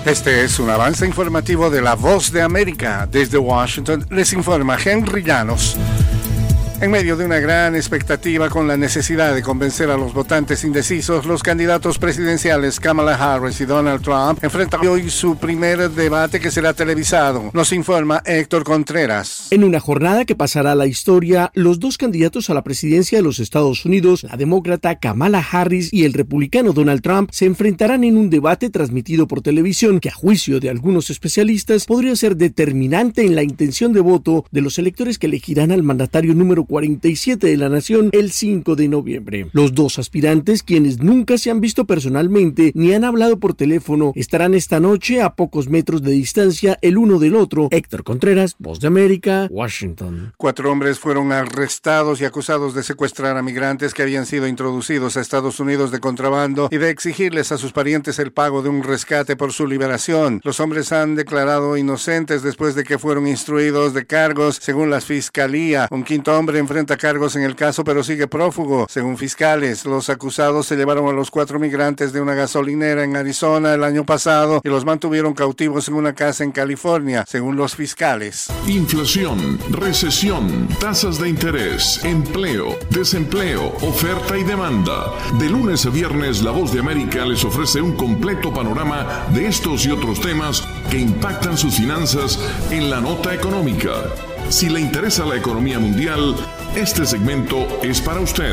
Este es un avance informativo de La Voz de América. Desde Washington les informa Henry Llanos. En medio de una gran expectativa con la necesidad de convencer a los votantes indecisos, los candidatos presidenciales Kamala Harris y Donald Trump enfrentan hoy su primer debate que será televisado. Nos informa Héctor Contreras. En una jornada que pasará a la historia, los dos candidatos a la presidencia de los Estados Unidos, la demócrata Kamala Harris y el republicano Donald Trump, se enfrentarán en un debate transmitido por televisión que, a juicio de algunos especialistas, podría ser determinante en la intención de voto de los electores que elegirán al mandatario número 47 de la nación el 5 de noviembre. Los dos aspirantes, quienes nunca se han visto personalmente ni han hablado por teléfono, estarán esta noche a pocos metros de distancia el uno del otro. Héctor Contreras, Voz de América, Washington. 4 hombres fueron arrestados y acusados de secuestrar a migrantes que habían sido introducidos a Estados Unidos de contrabando y de exigirles a sus parientes el pago de un rescate por su liberación. Los hombres han declarado inocentes después de que fueron instruidos de cargos, según la fiscalía. Un quinto hombre enfrenta cargos en el caso, pero sigue prófugo. Según fiscales, los acusados se llevaron a los 4 migrantes de una gasolinera en Arizona el año pasado y los mantuvieron cautivos en una casa en California, según los fiscales. Inflación, recesión, tasas de interés, empleo, desempleo, oferta y demanda. De lunes a viernes, La Voz de América les ofrece un completo panorama de estos y otros temas que impactan sus finanzas en la nota económica. Si le interesa la economía mundial, este segmento es para usted.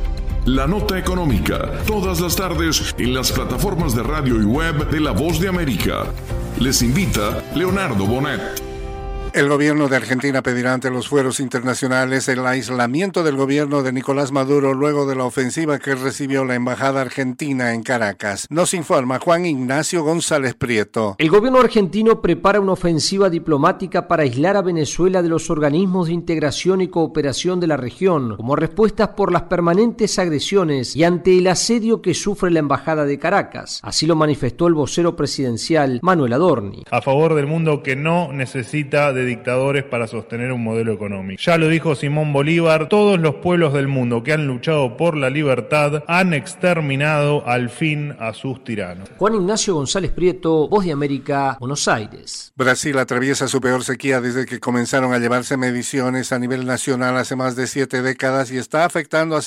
La Nota Económica, todas las tardes en las plataformas de radio y web de La Voz de América. Les invita Leonardo Bonet. El gobierno de Argentina pedirá ante los fueros internacionales el aislamiento del gobierno de Nicolás Maduro luego de la ofensiva que recibió la embajada argentina en Caracas. Nos informa Juan Ignacio González Prieto. El gobierno argentino prepara una ofensiva diplomática para aislar a Venezuela de los organismos de integración y cooperación de la región, como respuestas por las permanentes agresiones y ante el asedio que sufre la embajada de Caracas. Así lo manifestó el vocero presidencial Manuel Adorni. A favor del mundo que no necesita de dictadores para sostener un modelo económico. Ya lo dijo Simón Bolívar, todos los pueblos del mundo que han luchado por la libertad han exterminado al fin a sus tiranos. Juan Ignacio González Prieto, Voz de América, Buenos Aires. Brasil atraviesa su peor sequía desde que comenzaron a llevarse mediciones a nivel nacional hace más de 7 décadas y está afectando a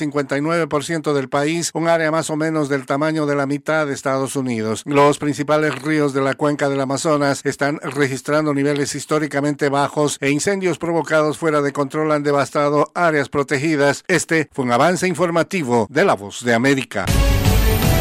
59% del país, un área más o menos del tamaño de la mitad de Estados Unidos. Los principales ríos de la cuenca del Amazonas están registrando niveles históricamente bajos e incendios provocados fuera de control han devastado áreas protegidas. Este fue un avance informativo de La Voz de América.